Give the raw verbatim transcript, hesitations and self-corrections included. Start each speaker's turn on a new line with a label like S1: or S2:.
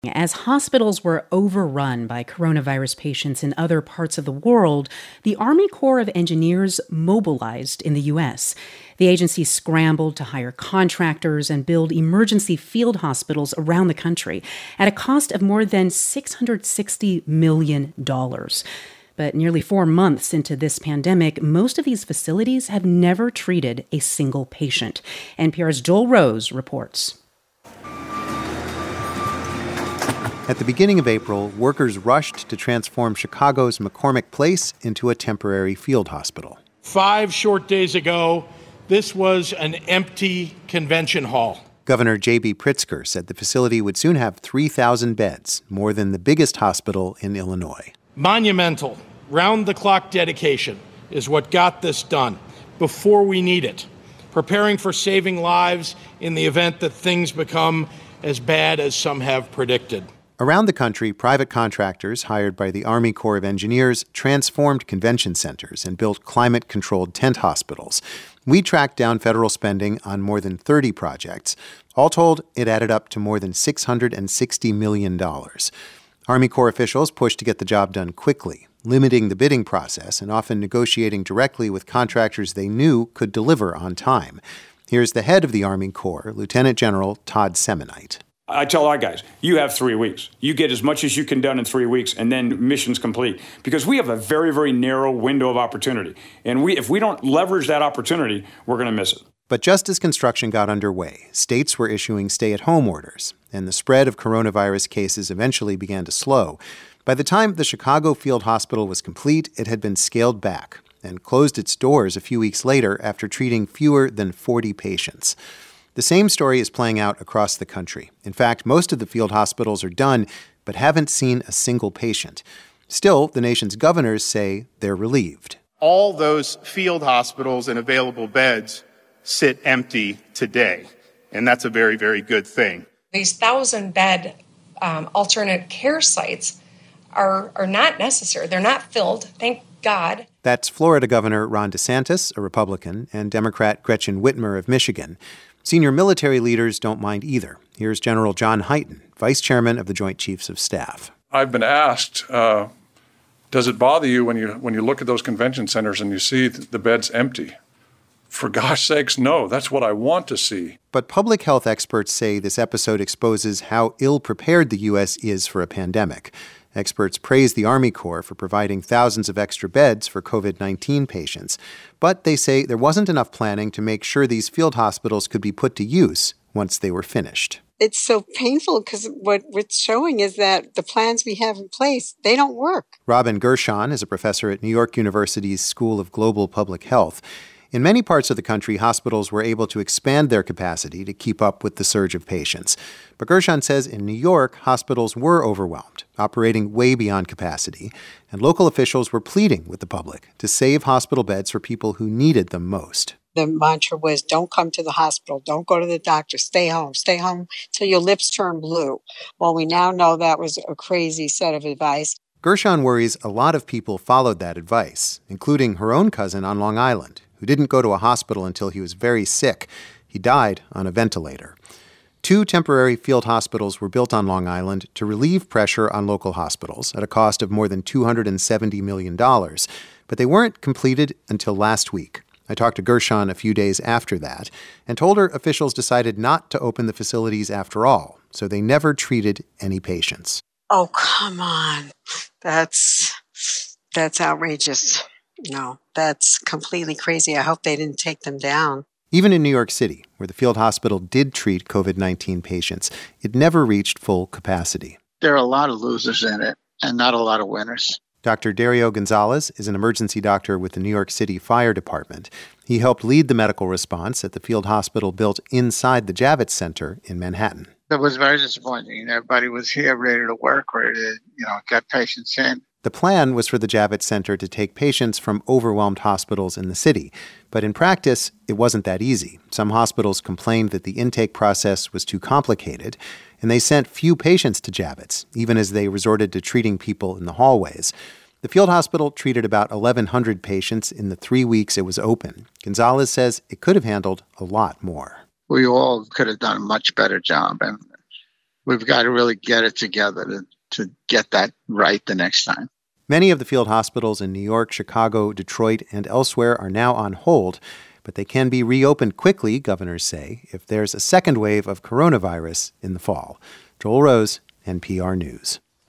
S1: As hospitals were overrun by coronavirus patients in other parts of the world, the Army Corps of Engineers mobilized in the U S. The agency scrambled to hire contractors and build emergency field hospitals around the country at a cost of more than six hundred sixty million dollars. But nearly four months into this pandemic, most of these facilities have never treated a single patient. N P R's Joel Rose reports.
S2: At the beginning of April, workers rushed to transform Chicago's McCormick Place into a temporary field hospital.
S3: Five short days ago, this was an empty convention hall.
S2: Governor J B. Pritzker said the facility would soon have three thousand beds, more than the biggest hospital in Illinois.
S3: Monumental, round-the-clock dedication is what got this done before we need it, preparing for saving lives in the event that things become as bad as some have predicted.
S2: Around the country, private contractors hired by the Army Corps of Engineers transformed convention centers and built climate-controlled tent hospitals. We tracked down federal spending on more than thirty projects. All told, it added up to more than six hundred sixty million dollars. Army Corps officials pushed to get the job done quickly, limiting the bidding process and often negotiating directly with contractors they knew could deliver on time. Here's the head of the Army Corps, Lieutenant General Todd Semonite.
S4: I tell our guys, you have three weeks. You get as much as you can done in three weeks, and then mission's complete. Because we have a very, very narrow window of opportunity. And we, if we don't leverage that opportunity, we're going to miss it.
S2: But just as construction got underway, states were issuing stay-at-home orders, and the spread of coronavirus cases eventually began to slow. By the time the Chicago Field Hospital was complete, it had been scaled back and closed its doors a few weeks later after treating fewer than forty patients. The same story is playing out across the country. In fact, most of the field hospitals are done, but haven't seen a single patient. Still, the nation's governors say they're relieved.
S5: All those field hospitals and available beds sit empty today, and that's a very, very good thing.
S6: These thousand-bed um, alternate care sites are, are not necessary. They're not filled, thank God.
S2: That's Florida Governor Ron DeSantis, a Republican, and Democrat Gretchen Whitmer of Michigan. Senior military leaders don't mind either. Here's General John Hyten, Vice Chairman of the Joint Chiefs of Staff.
S7: I've been asked, uh, does it bother you when you when you look at those convention centers and you see the beds empty? For gosh sakes, no. That's what I want to see.
S2: But public health experts say this episode exposes how ill-prepared the U S is for a pandemic. Experts praise the Army Corps for providing thousands of extra beds for covid nineteen patients. But they say there wasn't enough planning to make sure these field hospitals could be put to use once they were finished.
S8: It's so painful because what it's showing is that the plans we have in place, they don't work.
S2: Robin Gershon is a professor at New York University's School of Global Public Health. In many parts of the country, hospitals were able to expand their capacity to keep up with the surge of patients. But Gershon says in New York, hospitals were overwhelmed, operating way beyond capacity, and local officials were pleading with the public to save hospital beds for people who needed them most.
S8: The mantra was, don't come to the hospital, don't go to the doctor, stay home, stay home till your lips turn blue. Well, we now know that was a crazy set of advice.
S2: Gershon worries a lot of people followed that advice, including her own cousin on Long Island, who didn't go to a hospital until he was very sick. He died on a ventilator. Two temporary field hospitals were built on Long Island to relieve pressure on local hospitals at a cost of more than two hundred seventy million dollars, but they weren't completed until last week. I talked to Gershon a few days after that and told her officials decided not to open the facilities after all, so they never treated any patients.
S8: Oh, come on. That's that's outrageous. No, that's completely crazy. I hope they didn't take them down.
S2: Even in New York City, where the field hospital did treat covid nineteen patients, it never reached full capacity.
S9: There are a lot of losers in it and not a lot of winners.
S2: Doctor Dario Gonzalez is an emergency doctor with the New York City Fire Department. He helped lead the medical response at the field hospital built inside the Javits Center in Manhattan.
S9: It was very disappointing. Everybody was here ready to work, ready to, you know, get patients in.
S2: The plan was for the Javits Center to take patients from overwhelmed hospitals in the city. But in practice, it wasn't that easy. Some hospitals complained that the intake process was too complicated, and they sent few patients to Javits, even as they resorted to treating people in the hallways. The field hospital treated about eleven hundred patients in the three weeks it was open. Gonzalez says it could have handled a lot more.
S9: We all could have done a much better job. And we've got to really get it together to, to get that right the next time.
S2: Many of the field hospitals in New York, Chicago, Detroit, and elsewhere are now on hold, but they can be reopened quickly, governors say, if there's a second wave of coronavirus in the fall. Joel Rose, N P R News.